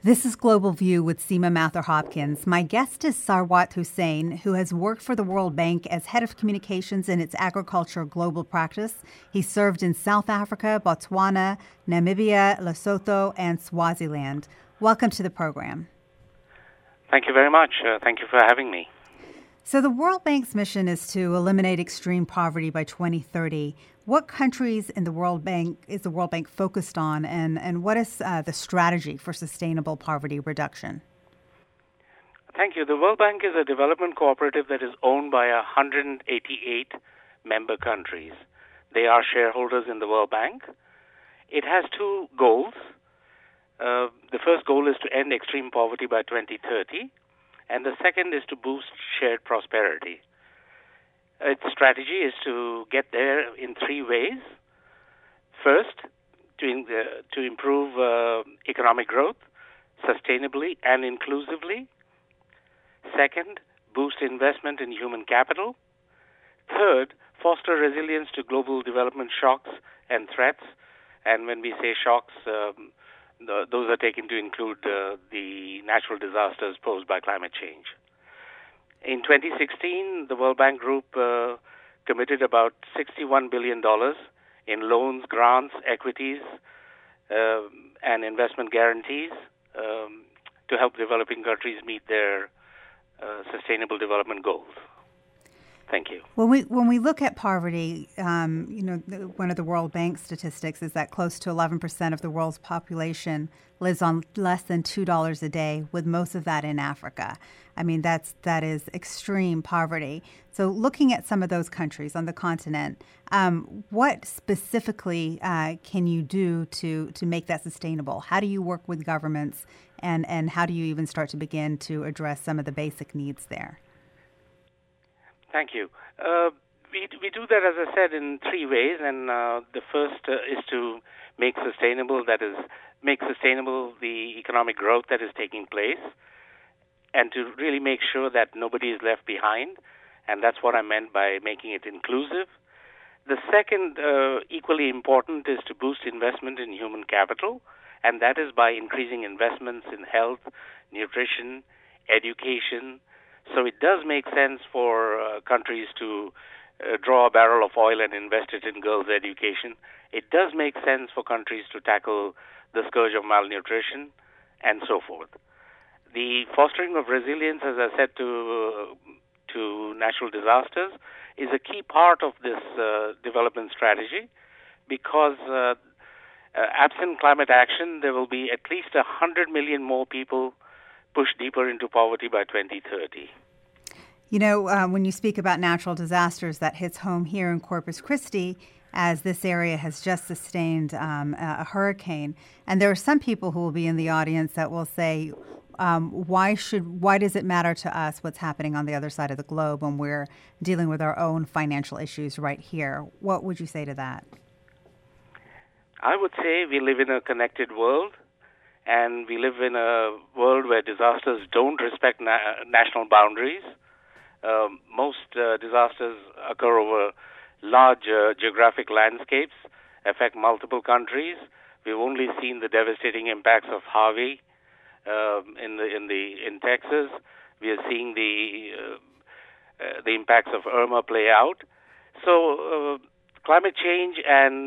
This is Global View with Seema Mathur-Hopkins. My guest is Sarwat Hussain, who has worked for the World Bank as head of communications in its agriculture global practice. He served in South Africa, Botswana, Namibia, Lesotho, and Swaziland. Welcome to the program. Thank you very much. Thank you for having me. So the World Bank's mission is to eliminate extreme poverty by 2030. What countries in the World Bank is the World Bank focused on, and what is the strategy for sustainable poverty reduction? Thank you. The World Bank is a development cooperative that is owned by 188 member countries. They are shareholders in the World Bank. It has two goals. The first goal is to end extreme poverty by 2030, and the second is to boost shared prosperity. Its strategy is to get there in three ways. First, to improve economic growth sustainably and inclusively. Second, boost investment in human capital. Third, foster resilience to global development shocks and threats. And when we say shocks, those are taken to include the natural disasters posed by climate change. In 2016, the World Bank Group committed about $61 billion in loans, grants, equities, and investment guarantees to help developing countries meet their sustainable development goals. Thank you. When we look at poverty, one of the World Bank statistics is that close to 11% of the world's population lives on less than $2 a day, with most of that in Africa. I mean, that is extreme poverty. So looking at some of those countries on the continent, what specifically can you do to make that sustainable? How do you work with governments, and how do you even start to begin to address some of the basic needs there? Thank you. We do that, as I said, in three ways, and the first is to make sustainable the economic growth that is taking place, and to really make sure that nobody is left behind, and that's what I meant by making it inclusive. The second, equally important, is to boost investment in human capital, and that is by increasing investments in health, nutrition, education. So it does make sense for countries to draw a barrel of oil and invest it in girls' education. It does make sense for countries to tackle the scourge of malnutrition and so forth. The fostering of resilience, as I said, to natural disasters is a key part of this development strategy, because absent climate action, there will be at least 100 million more people pushed deeper into poverty by 2030. You know, when you speak about natural disasters, that hits home here in Corpus Christi, as this area has just sustained a hurricane. And there are some people who will be in the audience that will say, why does it matter to us what's happening on the other side of the globe when we're dealing with our own financial issues right here? What would you say to that? I would say we live in a connected world, and we live in a world where disasters don't respect national boundaries. Most disasters occur over large geographic landscapes, affect multiple countries. We've only seen the devastating impacts of Harvey in Texas. We are seeing the impacts of Irma play out. So climate change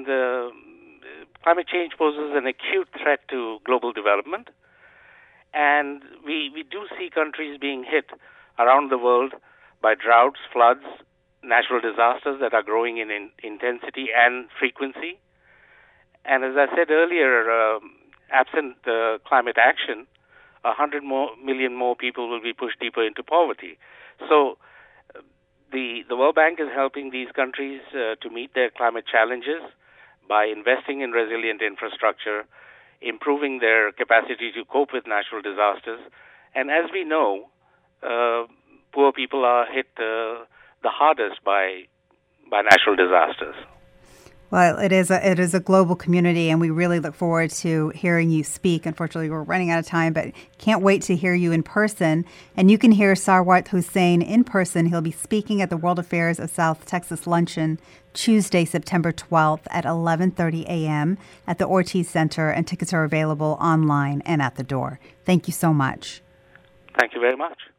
poses an acute threat to global development, and we do see countries being hit around the world by droughts, floods, natural disasters that are growing in intensity and frequency. And as I said earlier, absent climate action, 100 million more people will be pushed deeper into poverty. So the World Bank is helping these countries to meet their climate challenges by investing in resilient infrastructure, improving their capacity to cope with natural disasters. And as we know, poor people are hit the hardest by natural disasters. Well, it is a global community, and we really look forward to hearing you speak. Unfortunately, we're running out of time, but can't wait to hear you in person. And you can hear Sarwat Hussain in person. He'll be speaking at the World Affairs of South Texas Luncheon Tuesday, September 12th at 11:30 a.m. at the Ortiz Center, and tickets are available online and at the door. Thank you so much. Thank you very much.